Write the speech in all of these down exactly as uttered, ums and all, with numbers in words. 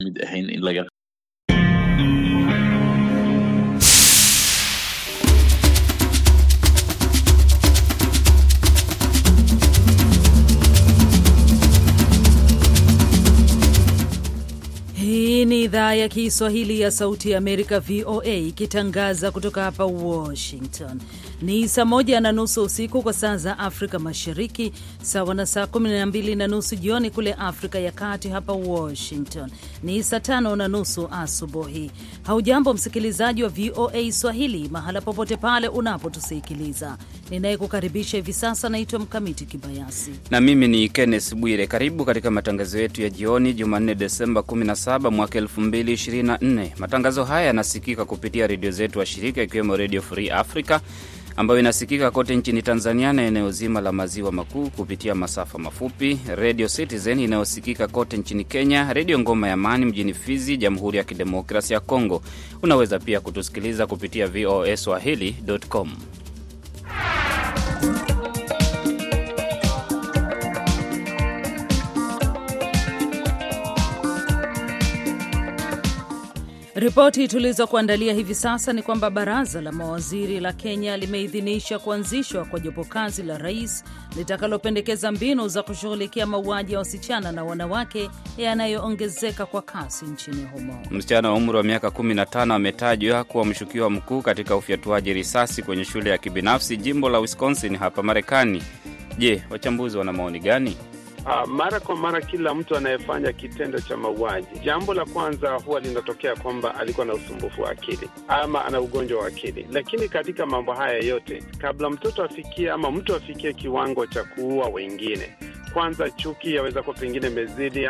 mid ahayn in laga Hii ni idhaa ya Kiswahili ya Sauti ya Amerika V O A ikitangaza kutoka hapa Washington. Ni saa moja na nusu usiku kwa saa za Afrika Mashariki, sawa na saa kumi na mbili na nusu jioni kule Afrika ya Kati. Hapa Washington ni saa tano na nusu asubuhi. Haujambo msikilizaji wa V O A Swahili mahala popote pale unapotusikiliza. Ninayekukaribisha hivi sasa naitwa Mkamiti Kibayasi. Na mimi ni Kenneth Bwire. Karibu katika matangazo yetu ya jioni Jumanne Desemba kumi na saba mwaka elfu mbili ishirini na nne. Matangazo haya yanasikika kupitia redio zetu wa shirika ikiwemo Radio Free Africa ambayo inasikika kote nchini Tanzania na eneo zima la maziwa makuu kupitia masafa mafupi, Radio Citizen inayosikika kote nchini Kenya, Radio Ngoma ya Amani mjini Fizi, Jamhuri ya Kidemokrasia ya Kongo. Unaweza pia kutusikiliza kupitia v o a swahili dot com. Ripoti tulizokuandalia hivi sasa ni kwamba baraza la mawaziri la Kenya limeidhinisha kuanzishwa kwa jopo kazi la rais litakalopendekeza mbinu za kushughulikia mauaji ya wasichana na wanawake yanayoongezeka kwa kasi nchini humo. Msichana wa umri wa miaka kumi na tano ametajwa kuwa mshukiwa mkuu katika ufyatuaji risasi kwenye shule ya kibinafsi jimbo la Wisconsin hapa Marekani. Je, wachambuzi wana maoni gani? Uh, mara kwa mara kila mtu anayefanya kitendo cha mauaji, jambo la kwanza huwa linatokea kwamba alikuwa na usumbufu wa akili ama ana ugonjwa wa akili. Lakini katika mambo haya yote, kabla mtoto afikie ama mtu afikie kiwango cha kuua wengine, kwanza chuki yaweza kuwa pengine mezidi.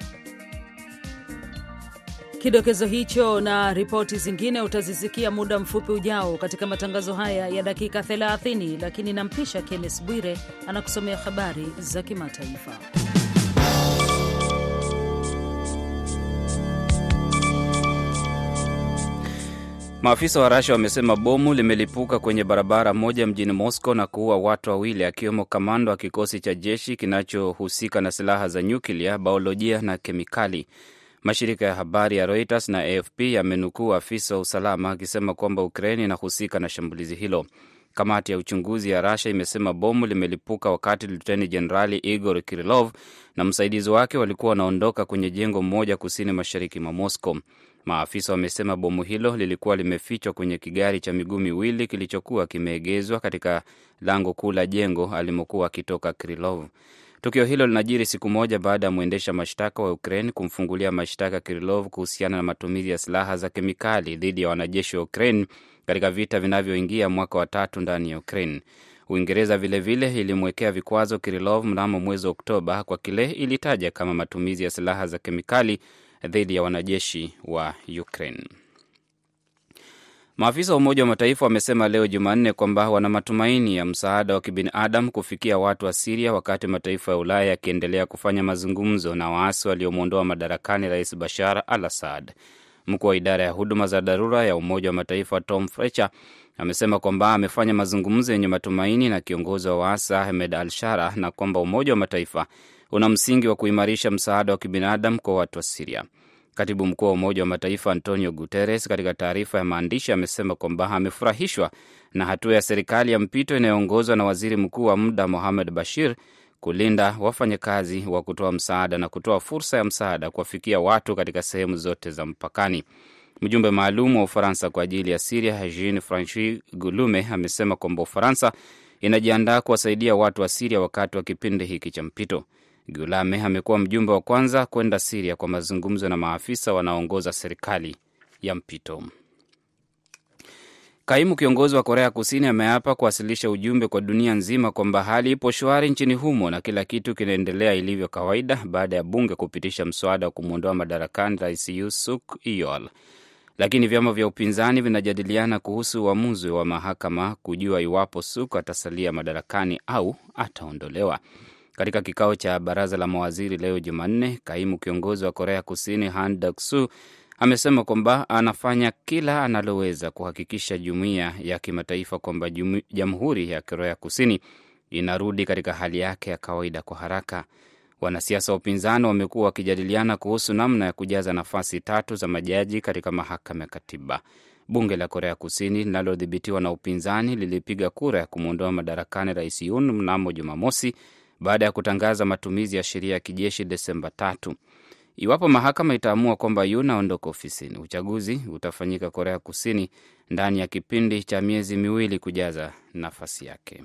Kidokezo hicho na ripoti zingine utazisikia muda mfupi ujao katika matangazo haya ya dakika thelathini, lakini nampisha Kenneth Bwire anakusomea habari za kimataifa. Maafisa wa Russia wamesema bomu limelipuka kwenye barabara moja mjini Moscow na kuua watu wawili, akiwemo kamanda wa kikosi cha jeshi kinachohusika na silaha za nyuklia, biolojia na kemikali. Mashirika ya habari ya Reuters na A F P yamenukuu afisa wa usalama akisema kwamba Ukraine inahusika na shambulizi hilo. Kamati ya uchunguzi ya Russia imesema bomu limelipuka wakati Luteni Jenerali Igor Kirillov na msaidizi wake walikuwa wanaondoka kwenye jengo moja kusini mashariki mwa Moscow. Maafisa wamesema bomu hilo lilikuwa limefichwa kwenye kigari cha miguu miwili kilichokuwa kimeegezwa katika lango kuu la jengo alimokuwa akitoka Kirillov. Tukio hilo linajiri siku moja baada ya mwendesha mashtaka wa Ukraine kumfungulia mashtaka Kirillov kuhusiana na matumizi ya silaha za kemikali dhidi ya wanajeshi wa Ukraine katika vita vinavyoingia mwaka wa tatu ndani ya Ukraine. Uingereza vilevile ilimwekea vikwazo Kirillov mnamo mwezi Oktoba kwa kile ilitaja kama matumizi ya silaha za kemikali dhidi ya wanajeshi wa Ukraine. Maafisa wa Umoja wa Mataifa wamesema leo Jumanne kwamba wana matumaini ya msaada wa kibinadamu kufikia watu wa Syria wakati mataifa ya Ulaya yakiendelea kufanya mazungumzo na waasi waliomwondoa madarakani Rais Bashar al-Assad. Mkuu wa idara ya huduma za dharura ya Umoja wa Mataifa Tom Fletcher amesema kwamba amefanya mazungumzo yenye matumaini na kiongozi wa waasi Ahmed al-Shara na kwamba Umoja wa Mataifa una msingi wa kuimarisha msaada wa kibinadamu kwa watu wa Syria. Katibu mkuu wa Umoja wa Mataifa Antonio Guterres katika taarifa ya maandishi amesema kwamba amefurahishwa na hatua ya serikali ya mpito inayoongozwa na waziri mkuu wa muda Mohamed Bashir kulinda wafanyakazi wa kutoa msaada na kutoa fursa ya msaada kuwafikia watu katika sehemu zote za mpakani. Mjumbe maalum wa Ufaransa kwa ajili ya Syria Jean-Francois Gulume amesema kwamba Ufaransa inajiandaa kuwasaidia watu wa Syria wakati wa kipindi hiki cha mpito. Gulame amekuwa mjumbe wa kwanza kwenda Syria kwa mazungumzo na maafisa wanaoongoza serikali ya mpito. Kaimu kiongozi wa Korea Kusini ameapa kuwasilisha ujumbe kwa dunia nzima kwamba hali ipo shwari nchini humo na kila kitu kinaendelea ilivyo kawaida baada ya bunge kupitisha mswada wa kumwondoa madarakani Rais Yoon Suk Yeol. Lakini vyama vya upinzani vinajadiliana kuhusu uamuzi wa mahakama kujua iwapo Suk atasalia madarakani au ataondolewa. Katika kikao cha baraza la mawaziri leo Jumanne, kaimu kiongozi wa Korea Kusini Han Duck-soo amesema kwamba anafanya kila analoweza kuhakikisha jumuiya ya kimataifa kwamba Jamhuri ya Korea Kusini inarudi katika hali yake ya kawaida kwa haraka. Wanasiasa wa upinzani wamekuwa wakijadiliana kuhusu namna ya kujaza nafasi tatu za majaji katika mahakama ya katiba. Bunge la Korea Kusini linalodhibitiwa na upinzani lilipiga kura ya kumwondoa madarakani Rais Yoon mnamo Jumamosi baada ya kutangaza matumizi ya sheria ya kijeshi Desemba tatu. Iwapo mahakama itaamua kwamba Yoon aondoke ofisini, uchaguzi utafanyika Korea Kusini ndani ya kipindi cha miezi miwili kujaza nafasi yake.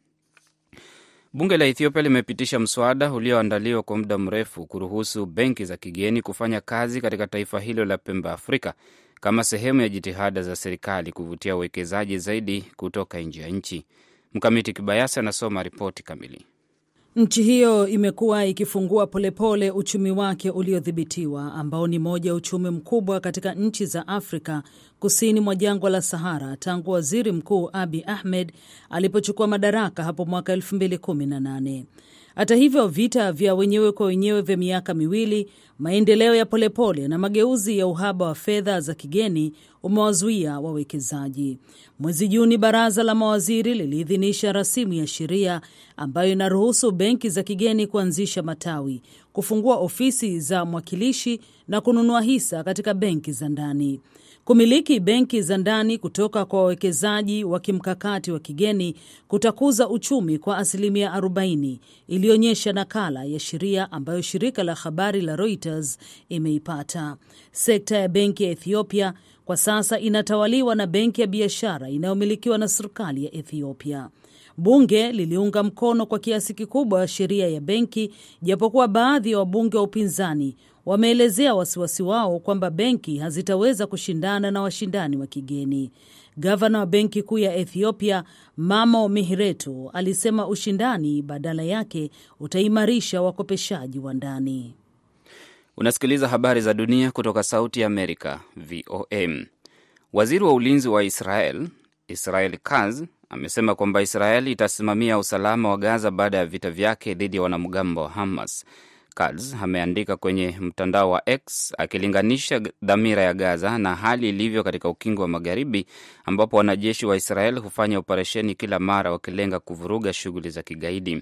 Bunge la Ethiopia limepitisha mswada ulioandaliwa kwa muda mrefu kuruhusu benki za kigeni kufanya kazi katika taifa hilo la pembe Afrika kama sehemu ya jitihada za serikali kuvutia uwekezaji zaidi kutoka nje ya nchi. Mkamiti Kibayasi anasoma ripoti kamili. Nchi hiyo imekuwa ikifungua polepole uchumi wake uliodhibitiwa ambao ni moja ya uchumi mkubwa katika nchi za Afrika kusini mwa jangwa la Sahara tangu Waziri Mkuu Abiy Ahmed alipochukua madaraka hapo mwaka elfu mbili kumi na nane. Hata hivyo, vita vya wenyewe kwa wenyewe vya miaka miwili, maendeleo ya polepole na mageuzi ya uhaba wa fedha za kigeni umewazuia wawekezaji. Mwezi Juni, baraza la mawaziri liliidhinisha rasimu ya sheria ambayo inaruhusu benki za kigeni kuanzisha matawi, kufungua ofisi za mwakilishi na kununua hisa katika benki za ndani. Kumiliki benki za ndani kutoka kwa wawekezaji wa kimkakati wa kigeni kutakuza uchumi kwa asilimia arobaini, ilionyesha nakala ya sheria ambayo shirika la habari la Reuters imeipata. Sekta ya benki ya Ethiopia kwa sasa inatawaliwa na benki ya biashara inayomilikiwa na serikali ya Ethiopia. Bunge liliunga mkono kwa kiasi kikubwa sheria ya benki, japokuwa baadhi ya wabunge wa upinzani wameelezea wasiwasi wao kwamba benki hazitaweza kushindana na washindani wa kigeni. Gavana wa benki kuu ya Ethiopia, Mamo Mihiretu, alisema ushindani badala yake utaimarisha wakopeshaji wa ndani. Unasikiliza habari za dunia kutoka Sauti ya Amerika, V O M. Waziri wa ulinzi wa Israel, Israel Katz, amesema kwamba Israel itasimamia usalama wa Gaza baada ya vita vyake dhidi ya wanamgambo wa Hamas. Katz ameandika kwenye mtandao wa X akilinganisha dhamira ya Gaza na hali ilivyo katika ukingo wa Magharibi, ambapo wanajeshi wa Israel hufanya operesheni kila mara wakilenga kuvuruga shughuli za kigaidi.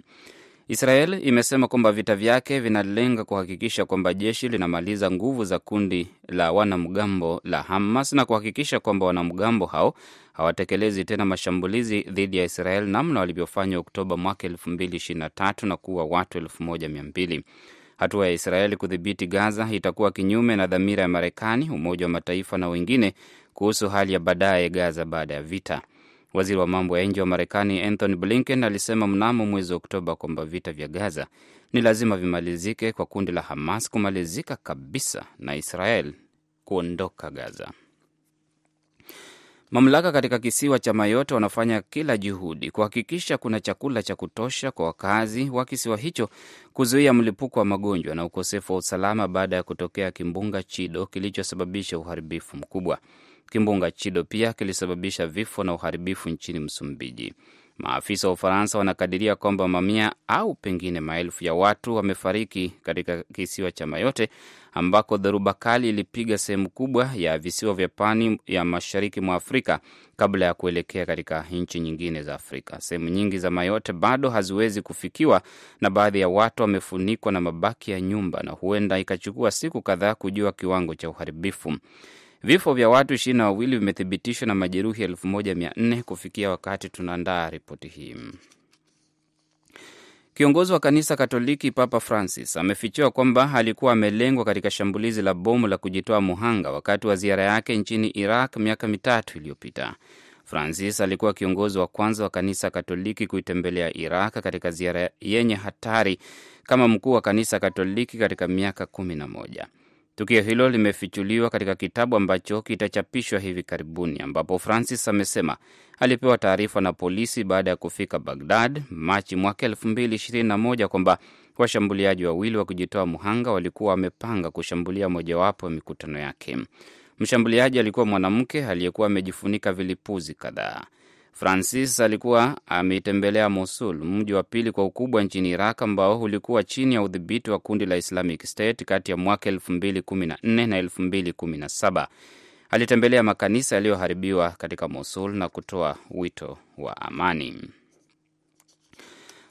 Israel imesema kwamba vita vyake vinalenga kuhakikisha kwamba jeshi linamaliza nguvu za kundi la wanamgambo la Hamas na kuhakikisha kwamba wanamgambo hao hawatekelezi tena mashambulizi dhidi ya Israel namna walivyofanya Oktoba mwaka elfu mbili ishirini na tatu na kuua watu elfu moja mia mbili. Hatua ya Israeli kudhibiti Gaza itakuwa kinyume na dhamira ya Marekani, Umoja wa Mataifa na wengine kuhusu hali ya baadaye Gaza baada ya vita. Waziri wa mambo ya nje wa Marekani Anthony Blinken alisema mnamo mwezi Oktoba kwamba vita vya Gaza ni lazima vimalizike kwa kundi la Hamas kumalizika kabisa na Israel kuondoka Gaza. Mamlaka katika kisiwa cha Mayotte wanafanya kila juhudi kuhakikisha kuna chakula cha kutosha kwa wakazi wa kisiwa hicho, kuzuia mlipuko wa magonjwa na ukosefu wa usalama baada ya kutokea kimbunga Chido kilichosababisha uharibifu mkubwa. Kimbunga Chido pia kilisababisha vifo na uharibifu nchini Msumbiji. Maafisa wa Ufaransa wanakadiria kwamba mamia au pengine maelfu ya watu wamefariki katika kisiwa cha Mayotte, ambako dhoruba kali ilipiga sehemu kubwa ya visiwa vya pwani ya mashariki mwa Afrika kabla ya kuelekea katika nchi nyingine za Afrika. Sehemu nyingi za Mayotte bado haziwezi kufikiwa na baadhi ya watu wamefunikwa na mabaki ya nyumba na huenda ikachukua siku kadhaa kujua kiwango cha uharibifu. Vifo vya watu ishirini na wawili vimethibitishwa na majeruhi elfu moja mia nne kufikia wakati tunaandaa ripoti hii. Kiongozi wa kanisa Katoliki Papa Francis amefichua kwamba alikuwa amelengwa katika shambulizi la bomu la kujitoa muhanga wakati wa ziara yake nchini Iraq miaka mitatu iliyopita. Francis alikuwa kiongozi wa kwanza wa kanisa Katoliki kuitembelea Iraq katika ziara yenye hatari kama mkuu wa kanisa Katoliki katika miaka kumi na moja. Tukio hilo limefichuliwa katika kitabu ambacho kitachapishwa hivi karibuni, ambapo Francis amesema alipewa taarifa na polisi baada ya kufika Baghdad Machi mwaka elfu mbili ishirini na moja kwamba washambuliaji wawili wa kujitoa muhanga walikuwa wamepanga kushambulia mojawapo ya mikutano yake. Mshambuliaji alikuwa mwanamke aliyekuwa amejifunika vilipuzi kadhaa. Francis alikuwa ametembelea Mosul, mji wa pili kwa ukubwa nchini Iraq ambao ulikuwa chini ya udhibiti wa kundi la Islamic State kati ya mwaka elfu mbili kumi na nne na elfu mbili kumi na saba. Alitembelea makanisa yaliyoharibiwa katika Mosul na kutoa wito wa amani.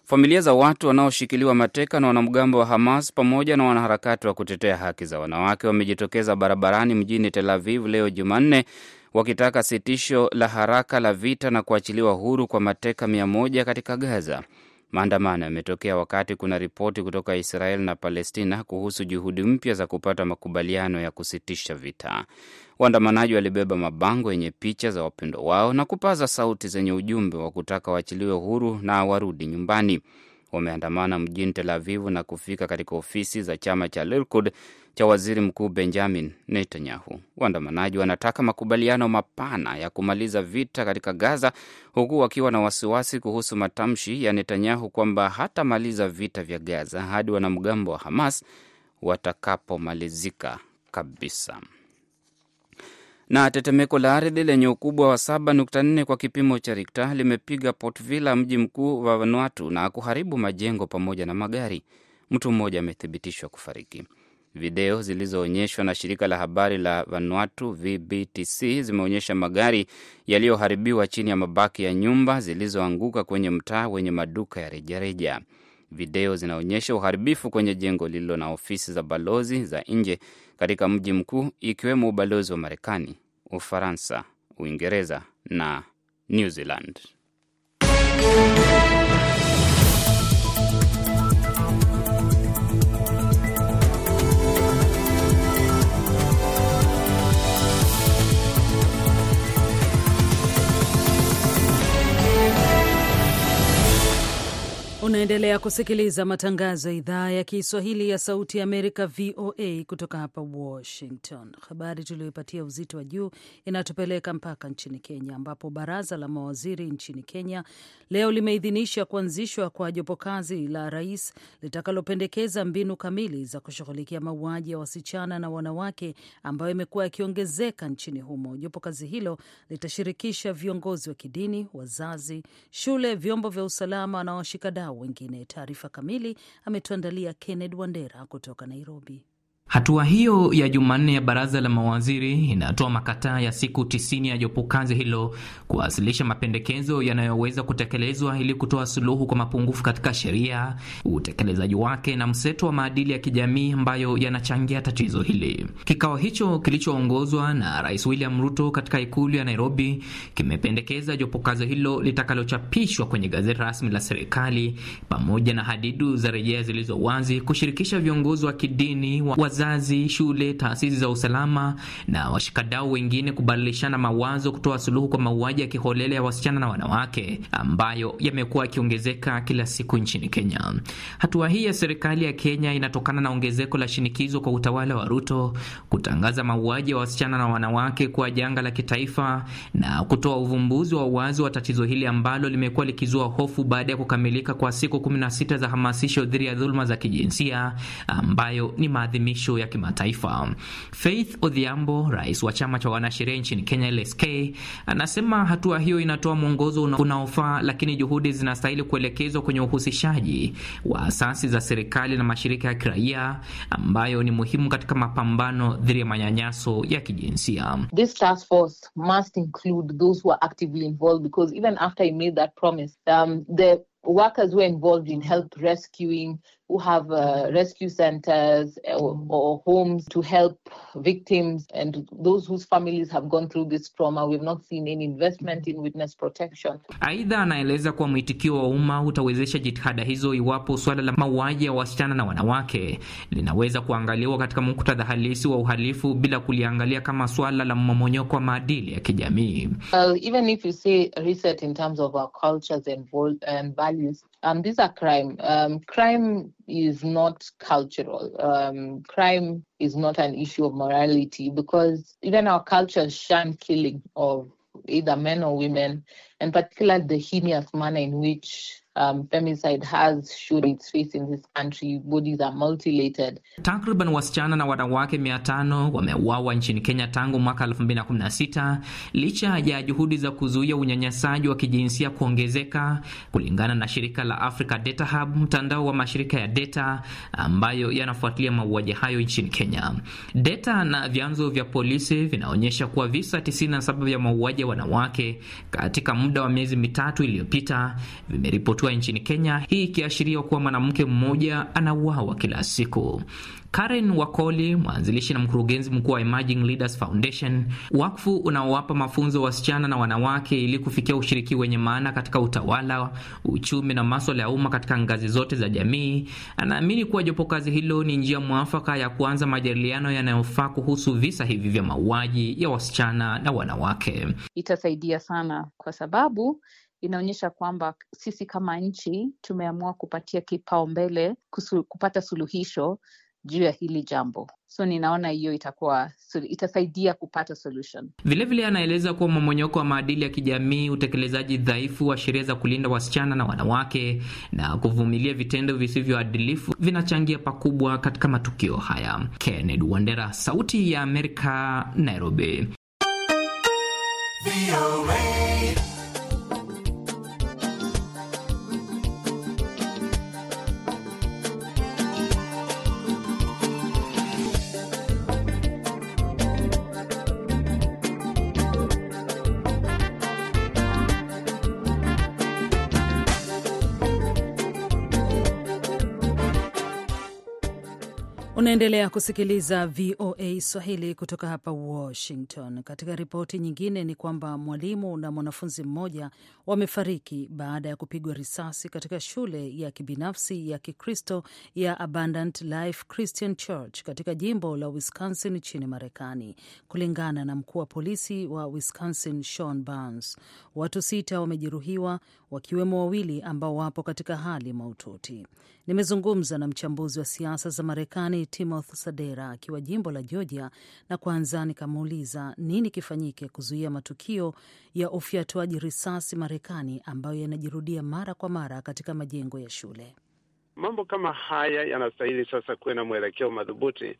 Familia za watu wanaoshikiliwa mateka na wanamgambo wa Hamas pamoja na wanaharakati wa kutetea haki za wanawake wamejitokeza barabarani mjini Tel Aviv leo Jumanne wakitaka sitisho la haraka la vita na kuachiliwa huru kwa mateka mia moja katika Gaza. Maandamano yametokea wakati kuna ripoti kutoka Israel na Palestina kuhusu juhudi mpya za kupata makubaliano ya kusitisha vita. Waandamanaji walibeba mabango yenye picha za wapendo wao na kupaza sauti zenye ujumbe wa kutaka waachiliwe huru na warudi nyumbani. Wameandamana mjini Tel Aviv na kufika katika ofisi za chama cha Likud cha waziri mkuu Benjamin Netanyahu. Waandamanaji wanataka makubaliano mapana ya kumaliza vita katika Gaza, huku wakiwa na wasiwasi kuhusu matamshi ya Netanyahu kwamba hatamaliza vita vya Gaza hadi wanamgambo wa Hamas watakapomalizika kabisa. Na tetemeko la ardhi lenye ukubwa wa saba nukta nne kwa kipimo cha Richter limepiga Port Vila, mji mkuu wa Vanuatu, na kuharibu majengo pamoja na magari. Mtu mmoja amethibitishwa kufariki. Video zilizoonyeshwa na shirika la habari la Vanuatu V B T C zimeonyesha magari yaliyoharibiwa chini ya mabaki ya nyumba zilizoanguka kwenye mtaa wenye maduka ya rejareja. Video zinaonyesha uharibifu kwenye jengo lililo na ofisi za balozi za nje katika mji mkuu, ikiwemo ubalozi wa Marekani, Ufaransa, Uingereza na New Zealand. Unaendelea kusikiliza matangazo ya idhaa ya Kiswahili ya Sauti ya Amerika V O A kutoka hapa Washington. Habari tuliyoipatia uzito wa juu inatupeleka mpaka nchini Kenya, ambapo baraza la mawaziri nchini Kenya leo limeidhinisha kuanzishwa kwa jopo kazi la rais litakalopendekeza mbinu kamili za kushughulikia mauaji ya wasichana na wanawake ambayo imekuwa yakiongezeka nchini humo. Jopo kazi hilo litashirikisha viongozi wa kidini, wazazi, shule, vyombo vya usalama na washikadau wengine. Taarifa kamili ametuandalia Kenneth Wandera kutoka Nairobi. Hatua hiyo ya Jumanne ya baraza la mawaziri inatoa makataa ya siku tisini ya jopo kazi hilo kuwasilisha mapendekezo yanayoweza kutekelezwa ili kutoa suluhu kwa mapungufu katika sheria, utekelezaji wake na mseto wa maadili ya kijamii ambayo yanachangia tatizo hili. Kikao hicho kilichoongozwa na Rais William Ruto katika ikulu ya Nairobi kimependekeza jopo kazi hilo litakalochapishwa kwenye gazeti rasmi la serikali pamoja na hadidu za rejea zilizo wazi, kushirikisha viongozi wa kidini, wa wazazi, shule, taasisi za usalama na washikadau wengine kubadilishana mawazo kutoa suluhu kwa mauaji ya kiholela ya wasichana na wanawake ambayo yamekuwa yakiongezeka kila siku nchini Kenya. Hatua hii ya serikali ya Kenya inatokana na ongezeko la shinikizo kwa utawala wa Ruto kutangaza mauaji ya wasichana na wanawake kuwa janga la kitaifa na kutoa uvumbuzi wa wazi wa tatizo hili ambalo limekuwa likizua hofu baada ya kukamilika kwa siku kumi na sita za hamasisho dhidi ya dhuluma za kijinsia ambayo ni maadhimisho ya kimataifa. Faith Odhiambo, rais wa chama cha wanasheria nchini Kenya L S K, anasema hatua hiyo inatoa mwongozo unaofaa, lakini juhudi zinastahili kuelekezwa kwenye uhusishaji wa asasi za serikali na mashirika ya kiraia ambayo ni muhimu katika mapambano dhidi ya manyanyaso ya kijinsia. This task force must include those who are actively involved, because even after he made that promise, um, the workers were involved in help rescuing, who have uh, rescue centers or, or homes to help victims and those whose families have gone through this trauma. We have not seen any investment in witness protection. Aidha, anaeleza kuwa mwitikio wa umma utawezesha jitihada hizo iwapo swala la mauaji ya wasichana na wanawake linaweza kuangaliwa katika muktadha halisi wa uhalifu bila kuliangalia kama swala la mmomonyoko wa maadili ya kijamii. Well, even if you say reset in terms of our cultures and, and values, um, these are crime. Um, crime is not cultural. Um, crime is not an issue of morality, because even our cultures shun killing of either men or women, and particularly the heinous manner in which Um, femicide has shown its face in this country. Bodies are mutilated. Takriban wasichana na wanawake mia tano wameuawa nchini Kenya tangu mwaka elfu mbili na kumi na sita, licha ya juhudi za kuzuia unyanyasaji wa kijinsia kuongezeka, kulingana na shirika la Africa Data Hub, mtandao wa mashirika ya data ambayo yanafuatilia mauaji hayo nchini Kenya. Data na vyanzo vya polisi vinaonyesha kuwa visa tisini na saba vya mauaji ya wanawake katika muda wa miezi mitatu iliyopita vimeripoti kuripotiwa nchini Kenya, hii ikiashiria kuwa mwanamke mmoja anauawa kila siku. Karen Wakoli, mwanzilishi na mkurugenzi mkuu wa Emerging Leaders Foundation, wakfu unaowapa mafunzo wasichana na wanawake ili kufikia ushiriki wenye maana katika utawala, uchumi na masuala ya umma katika ngazi zote za jamii, anaamini kuwa jopo kazi hilo ni njia mwafaka ya kuanza majadiliano yanayofaa kuhusu visa hivi vya mauaji ya wasichana na wanawake. Itasaidia sana kwa sababu inaonyesha kwamba sisi kama nchi tumeamua kupatia kipaumbele kupata suluhisho juu ya hili jambo. So ninaona hiyo itakuwa itasaidia kupata solution. Vile vile anaeleza kuwa mmomonyoko wa maadili ya kijamii, utekelezaji dhaifu wa sheria za kulinda wasichana na wanawake na kuvumilia vitendo visivyoadilifu vinachangia pakubwa katika matukio haya. Kennedy Wandera, Sauti ya Amerika, Nairobi. Unaendelea kusikiliza V O A Swahili kutoka hapa Washington. Katika ripoti nyingine ni kwamba mwalimu na mwanafunzi mmoja wamefariki baada ya kupigwa risasi katika shule ya kibinafsi ya Kikristo ya Abundant Life Christian Church katika jimbo la Wisconsin nchini Marekani, kulingana na mkuu wa polisi wa Wisconsin Sean Barnes. Watu sita wamejeruhiwa, wakiwemo wawili ambao wapo katika hali mahututi. Nimezungumza na mchambuzi wa siasa za Marekani Timothy Sadera akiwa jimbo la Georgia, na kwanza nikamuuliza nini kifanyike kuzuia matukio ya ufyatuaji risasi Marekani ambayo yanajirudia mara kwa mara katika majengo ya shule. Mambo kama haya yanastahili sasa kuwe na mwelekeo madhubuti,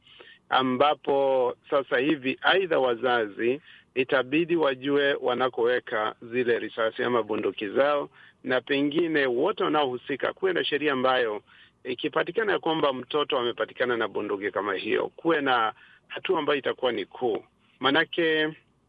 ambapo sasa hivi aidha wazazi itabidi wajue wanakoweka zile risasi ama bunduki zao, na pengine wote wanaohusika kuwe na sheria ambayo ikipatikana ya kwamba mtoto amepatikana na bunduki kama hiyo, kuwe na hatua ambayo itakuwa ni kuu. Manake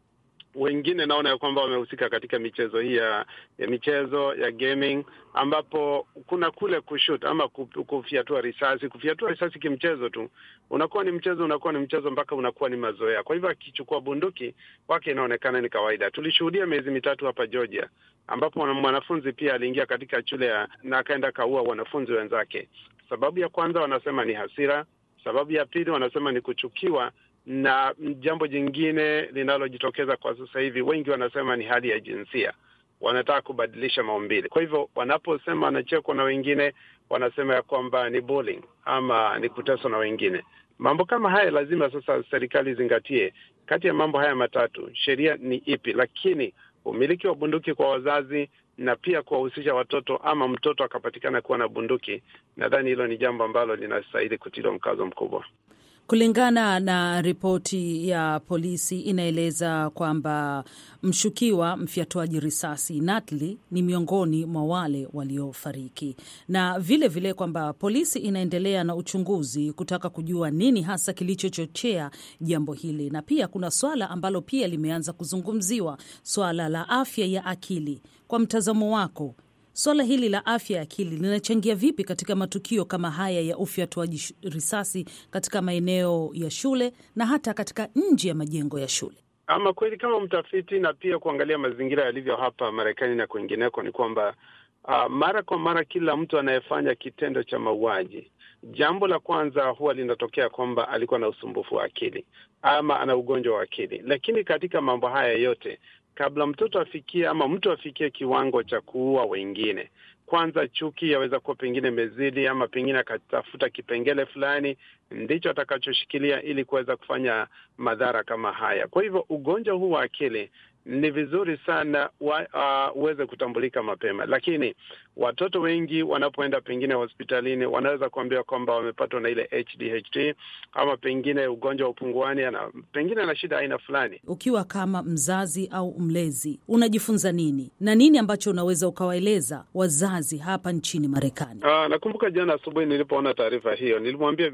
wengine naona ya kwamba wamehusika katika michezo hii ya, ya michezo ya gaming, ambapo kuna kule kushoot ama kufiatua risasi. Kufiatua risasi kimchezo tu, unakuwa ni mchezo, unakuwa ni mchezo mpaka unakuwa ni mazoea. Kwa hivyo akichukua bunduki wake inaonekana ni kawaida. Tulishuhudia miezi mitatu hapa Georgia, ambapo mwanafunzi pia aliingia katika shule na akaenda kaua wanafunzi wenzake. Sababu ya kwanza wanasema ni hasira, sababu ya pili wanasema ni kuchukiwa, na jambo jingine linalojitokeza kwa sasa hivi wengi wanasema ni hali ya jinsia. Wanataka kubadilisha maumbile. Kwa hivyo wanaposema wanachekwa na wengine, wanasema ya kwamba ni bullying ama ni kuteswa na wengine. Mambo kama haya lazima sasa serikali zingatie. Kati ya mambo haya matatu, sheria ni ipi? Lakini umiliki wa bunduki kwa wazazi na pia kuwahusisha watoto ama mtoto akapatikana kuwa na bunduki, nadhani hilo ni jambo ambalo linastahili kutiliwa mkazo mkubwa. Kulingana na ripoti ya polisi inaeleza kwamba mshukiwa mfyatuaji risasi Natalie ni miongoni mwa wale waliofariki, na vile vile kwamba polisi inaendelea na uchunguzi kutaka kujua nini hasa kilichochochea jambo hili, na pia kuna swala ambalo pia limeanza kuzungumziwa, swala la afya ya akili. Kwa mtazamo wako, swala hili la afya ya akili linachangia vipi katika matukio kama haya ya ufyatuaji risasi katika maeneo ya shule na hata katika nje ya majengo ya shule? Ama kweli kama mtafiti na pia kuangalia mazingira yalivyo hapa Marekani na kwingineko ni kwamba uh, mara kwa mara kila mtu anayefanya kitendo cha mauaji, jambo la kwanza huwa linatokea kwamba alikuwa na usumbufu wa akili ama ana ugonjwa wa akili. Lakini katika mambo haya yote, kabla mtoto afikie ama mtu afikie kiwango cha kuua wengine, kwanza chuki yaweza kuwa pengine mezidi ama pengine akatafuta kipengele fulani ndicho atakachoshikilia ili kuweza kufanya madhara kama haya. Kwa hivyo ugonjwa huu wa akili ni vizuri sana wa, uh, uweze kutambulika mapema. Lakini watoto wengi wanapoenda pengine hospitalini wanaweza kuambia kwamba wamepatwa na ile A D H D ama pengine ugonjwa wa upunguani na pengine na shida aina fulani. Ukiwa kama mzazi au mlezi, unajifunza nini na nini ambacho unaweza ukawaeleza wazazi hapa nchini Marekani? Uh, nakumbuka jana asubuhi nilipoona taarifa hiyo, nilimwambia binti yangu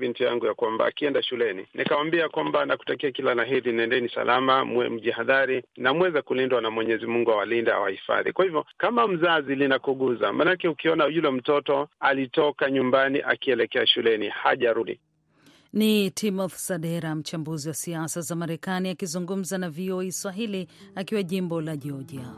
ya kwamba akienda shuleni, nikamwambia kwamba nakutakia kila laheri, nendeni salama, mwe mjihadhari na mweze kulindwa na Mwenyezi Mungu awalinde, awahifadhi. Kwa hivyo kama mzazi linakuguza, manake ukiona yule mtoto alitoka nyumbani akielekea shuleni hajarudi. Ni Timothy Sadera, mchambuzi wa siasa za Marekani, akizungumza na V O A Swahili akiwa jimbo la Georgia.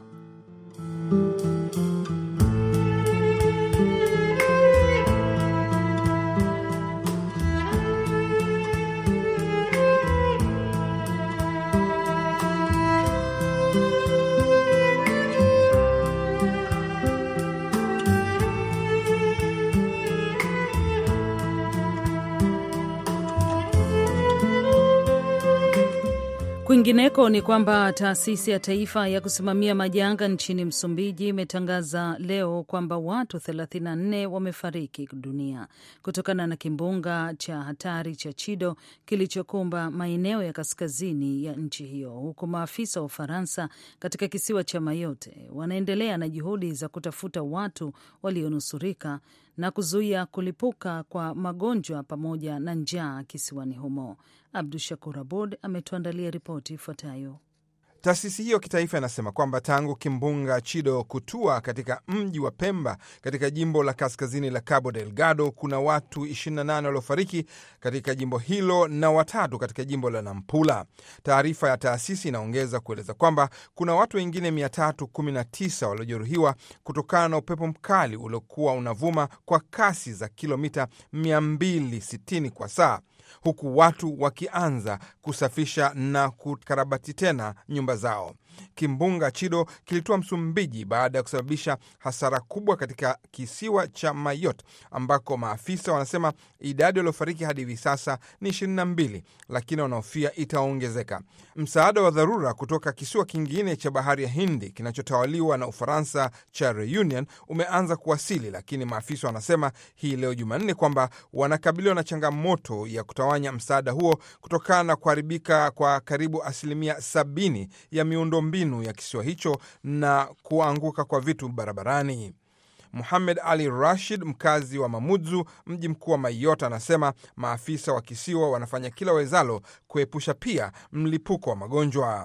Kwingineko ni kwamba taasisi ya taifa ya kusimamia majanga nchini Msumbiji imetangaza leo kwamba watu thelathini na nne wamefariki dunia kutokana na kimbunga cha hatari cha Chido kilichokumba maeneo ya kaskazini ya nchi hiyo, huku maafisa wa Ufaransa katika kisiwa cha Mayotte wanaendelea na juhudi za kutafuta watu walionusurika na kuzuia kulipuka kwa magonjwa pamoja na njaa kisiwani humo. Abdu Shakur Abud ametuandalia ripoti ifuatayo. Taasisi hiyo kitaifa inasema kwamba tangu kimbunga Chido kutua katika mji wa Pemba katika jimbo la kaskazini la Cabo Delgado, kuna watu ishirini na nane waliofariki katika jimbo hilo na watatu katika jimbo la Nampula. Taarifa ya taasisi inaongeza kueleza kwamba kuna watu wengine mia tatu kumi na tisa waliojeruhiwa kutokana na upepo mkali uliokuwa unavuma kwa kasi za kilomita mia mbili sitini kwa saa, huku watu wakianza kusafisha na kukarabati tena nyumba zao. Kimbunga Chido kilitua Msumbiji baada ya kusababisha hasara kubwa katika kisiwa cha Mayotte, ambako maafisa wanasema idadi waliofariki hadi hivi sasa ni ishirini na mbili, lakini wanaofia itaongezeka. Msaada wa dharura kutoka kisiwa kingine cha bahari ya Hindi kinachotawaliwa na Ufaransa cha Reunion umeanza kuwasili, lakini maafisa wanasema hii leo Jumanne kwamba wanakabiliwa na changamoto ya kutawanya msaada huo kutokana na kuharibika kwa karibu asilimia sabini ya miundo mbinu ya kisiwa hicho na kuanguka kwa vitu barabarani. Muhammad Ali Rashid, mkazi wa Mamudzu, mji mkuu wa Mayotte, anasema maafisa wa kisiwa wanafanya kila wezalo kuepusha pia mlipuko wa magonjwa.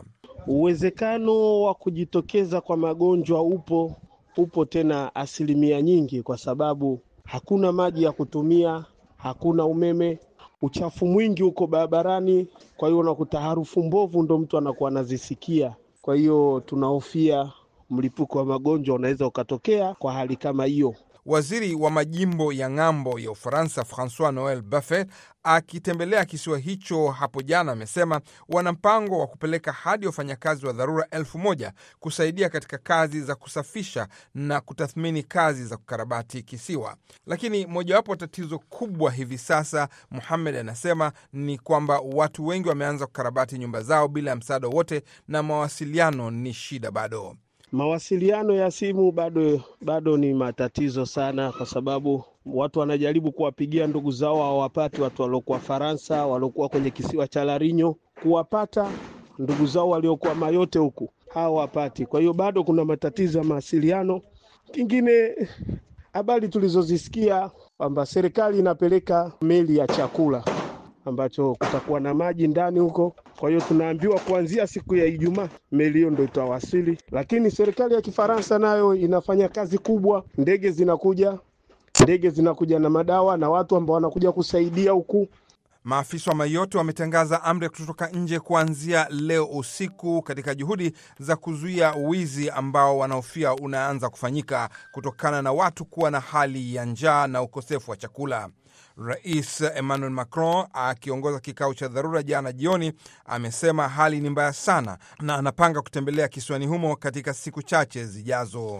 Uwezekano wa kujitokeza kwa magonjwa upo, upo tena asilimia nyingi, kwa sababu hakuna maji ya kutumia, hakuna umeme, uchafu mwingi uko barabarani, kwa hiyo unakuta harufu mbovu ndo mtu anakuwa anazisikia. Kwa hiyo tunahofia mlipuko wa magonjwa unaweza ukatokea kwa hali kama hiyo. Waziri wa majimbo ya ng'ambo ya Ufaransa François Noel Buffet akitembelea kisiwa hicho hapo jana amesema wana mpango wa kupeleka hadi wafanyakazi wa dharura elfu moja kusaidia katika kazi za kusafisha na kutathmini kazi za kukarabati kisiwa. Lakini mojawapo tatizo kubwa hivi sasa, Muhammad anasema, ni kwamba watu wengi wameanza kukarabati nyumba zao bila msaada wote na mawasiliano ni shida bado. Mawasiliano ya simu bado bado ni matatizo sana, kwa sababu watu wanajaribu kuwapigia ndugu zao hawapati, watu waliokuwa Faransa, waliokuwa kwenye kisiwa cha La Réunion, kuwapata ndugu zao waliokuwa Mayotte huku hawapati. Kwa hiyo bado kuna matatizo ya mawasiliano. Kingine, habari tulizozisikia kwamba serikali inapeleka meli ya chakula ambacho kutakuwa na maji ndani huko. Kwa hiyo tunaambiwa kuanzia siku ya Ijumaa meli hiyo ndio itawasili. Lakini serikali ya Kifaransa nayo inafanya kazi kubwa. Ndege zinakuja, ndege zinakuja na madawa na watu ambao wanakuja kusaidia huku. Maafisa wa Mayotte wametangaza amri ya kutoka nje kuanzia leo usiku katika juhudi za kuzuia wizi ambao wanaofia unaanza kufanyika kutokana na watu kuwa na hali ya njaa na ukosefu wa chakula. Rais Emmanuel Macron akiongoza kikao cha dharura jana jioni amesema hali ni mbaya sana na anapanga kutembelea kisiwani humo katika siku chache zijazo.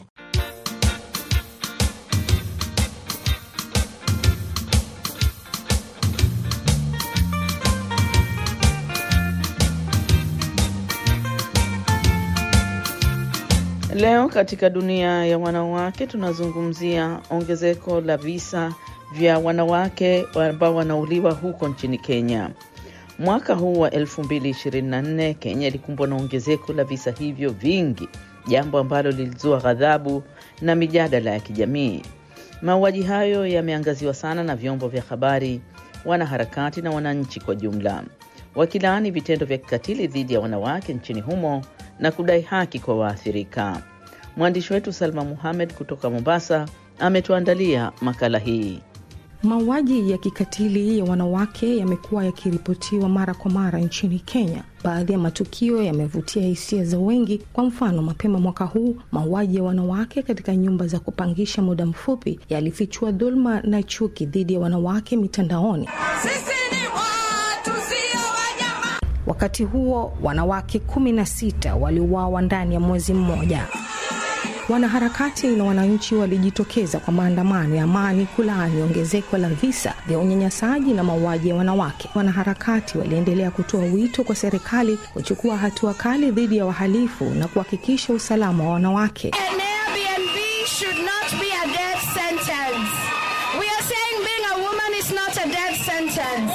Leo katika dunia ya wanawake tunazungumzia ongezeko la visa vya wanawake ambao wanauliwa huko nchini Kenya. Mwaka huu wa elfu mbili ishirini na nne Kenya ilikumbwa na ongezeko la visa hivyo vingi, jambo ambalo lilizua ghadhabu na mijadala ya kijamii. Mauaji hayo yameangaziwa sana na vyombo vya habari, wanaharakati na wananchi kwa jumla, wakilaani vitendo vya kikatili dhidi ya wanawake nchini humo na kudai haki kwa waathirika. Mwandishi wetu Salma Muhammad kutoka Mombasa ametuandalia makala hii. Mauaji ya kikatili ya wanawake yamekuwa yakiripotiwa mara kwa mara nchini Kenya. Baadhi ya matukio yamevutia hisia za wengi. Kwa mfano, mapema mwaka huu, mauaji ya wanawake katika nyumba za kupangisha muda mfupi yalifichua dhulma na chuki dhidi ya wanawake mitandaoni. Sisi ni watu, sio wanyama. Wakati huo, wanawake kumi na sita waliuawa ndani ya mwezi mmoja. Wanaharakati na wananchi walijitokeza kwa maandamano ya amani kulaani ongezeko la visa vya unyanyasaji na mauaji ya wanawake. Wanaharakati waliendelea kutoa wito kwa serikali kuchukua hatua kali dhidi ya wahalifu na kuhakikisha usalama wa wanawake. An Airbnb should not be a death sentence. We are saying being a woman is not a death sentence.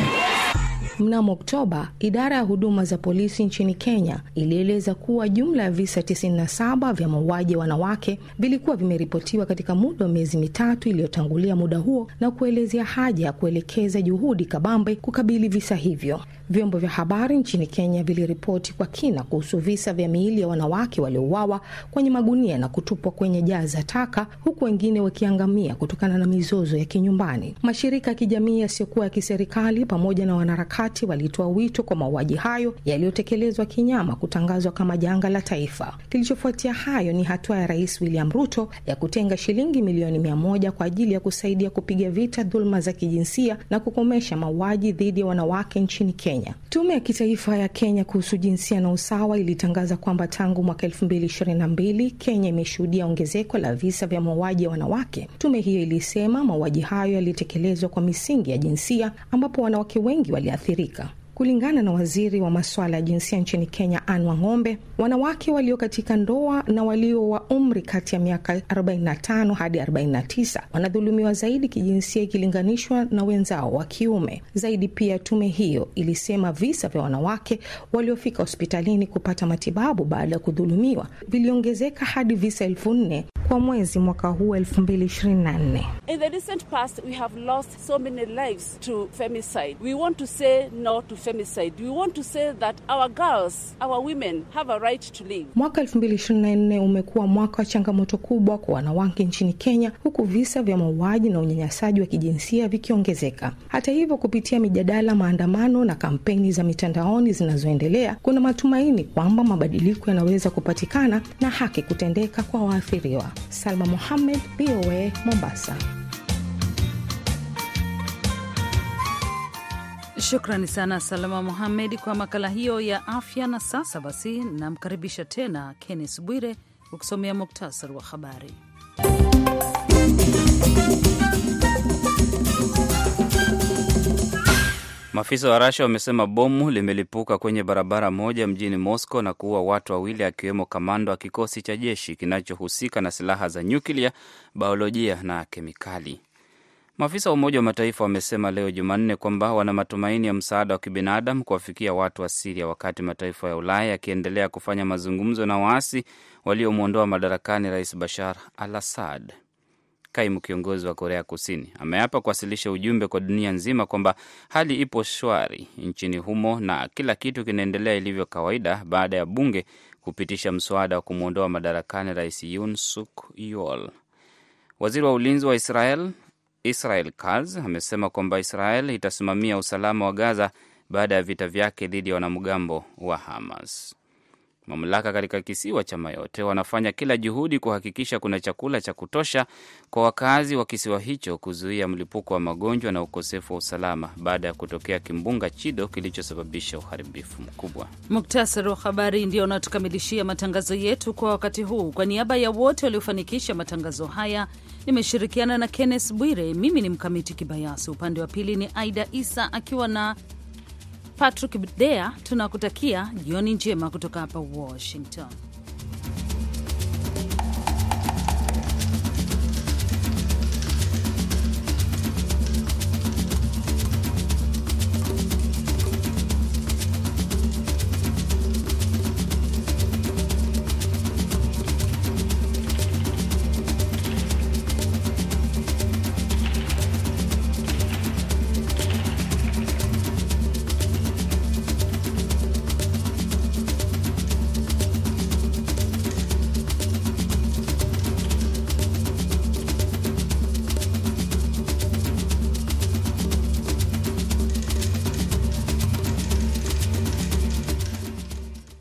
Mnamo Oktoba, idara ya huduma za polisi nchini Kenya ilieleza kuwa jumla ya visa tisini na saba vya mauaji ya wanawake vilikuwa vimeripotiwa katika muda wa miezi mitatu iliyotangulia muda huo, na kuelezea haja ya kuelekeza juhudi kabambe kukabili visa hivyo. Vyombo vya habari nchini Kenya viliripoti kwa kina kuhusu visa vya miili ya wanawake waliouawa kwenye magunia na kutupwa kwenye jaa za taka, huku wengine wakiangamia kutokana na mizozo ya kinyumbani. Mashirika ya kijamii yasiyokuwa ya kiserikali pamoja na wanaharakati walitoa wito kwa mauaji hayo yaliyotekelezwa kinyama kutangazwa kama janga la taifa. Kilichofuatia hayo ni hatua ya Rais William Ruto ya kutenga shilingi milioni mia moja kwa ajili ya kusaidia kupiga vita dhulma za kijinsia na kukomesha mauaji dhidi ya wanawake nchini Kenya. Tume ya kitaifa ya Kenya kuhusu jinsia na usawa ilitangaza kwamba tangu mwaka elfu mbili ishirini na mbili Kenya imeshuhudia ongezeko la visa vya mauaji ya wanawake. Tume hiyo ilisema mauaji hayo yalitekelezwa kwa misingi ya jinsia, ambapo wanawake wengi waliathirika. Kulingana na waziri wa masuala ya jinsia nchini Kenya, Anne Wang'ombe, wanawake walio katika ndoa na walio wa umri kati ya miaka arobaini na tano hadi arobaini na tisa wanadhulumiwa zaidi kijinsia ikilinganishwa na wenzao wa kiume. Zaidi pia, tume hiyo ilisema visa vya wanawake waliofika hospitalini kupata matibabu baada ya kudhulumiwa viliongezeka hadi visa elfu nne kwa mwezi mwaka huu elfu mbili ishirini na nne. In the recent past, we have lost so many lives to femicide. We want to say no to femicide. We want to say that our girls, our women have a right to live. Mwaka elfu mbili ishirini na nne umekuwa mwaka wa changamoto kubwa kwa wanawake nchini Kenya, huku visa vya mauaji na unyanyasaji wa kijinsia vikiongezeka. Hata hivyo, kupitia mijadala, maandamano na kampeni za mitandaoni zinazoendelea, kuna matumaini kwamba mabadiliko yanaweza kupatikana na haki kutendeka kwa waathiriwa. Salma Muhammad, V O A, Mombasa. Shukrani sana Salama Muhammad kwa makala hiyo ya afya. Na sasa basi namkaribisha tena Kenneth Bwire ukisomea muktasari wa habari. Maafisa wa Russia wamesema bomu limelipuka kwenye barabara moja mjini Moscow na kuua watu wawili, akiwemo kamanda wa kikosi cha jeshi kinachohusika na silaha za nyuklia, biolojia na kemikali. Maafisa wa Umoja wa Mataifa wamesema leo Jumanne kwamba wana matumaini ya msaada wa kibinadamu kuwafikia watu wa Syria, wakati mataifa ya Ulaya yakiendelea kufanya mazungumzo na waasi waliomwondoa madarakani Rais Bashar al-Assad. Kaimu kiongozi wa Korea Kusini ameapa kuwasilisha ujumbe kwa dunia nzima kwamba hali ipo shwari nchini humo na kila kitu kinaendelea ilivyo kawaida baada ya bunge kupitisha mswada wa kumwondoa madarakani Rais Yoon Suk Yeol. Waziri wa ulinzi wa Israel Israel Katz amesema kwamba Israel itasimamia usalama wa Gaza baada ya vita vyake dhidi ya wanamgambo wa Hamas. Mamlaka katika kisiwa cha Mayotte wanafanya kila juhudi kuhakikisha kuna chakula cha kutosha kwa wakazi wa kisiwa hicho, kuzuia mlipuko wa magonjwa na ukosefu wa usalama baada ya kutokea kimbunga Chido kilichosababisha uharibifu mkubwa. Muktasari wa habari ndio unatukamilishia matangazo yetu kwa wakati huu. Kwa niaba ya wote waliofanikisha matangazo haya, nimeshirikiana na Kenneth Bwire. Mimi ni Mkamiti Kibayasi, upande wa pili ni Aida Isa akiwa na Patrick Bdea. Tunakutakia jioni njema kutoka hapa Washington.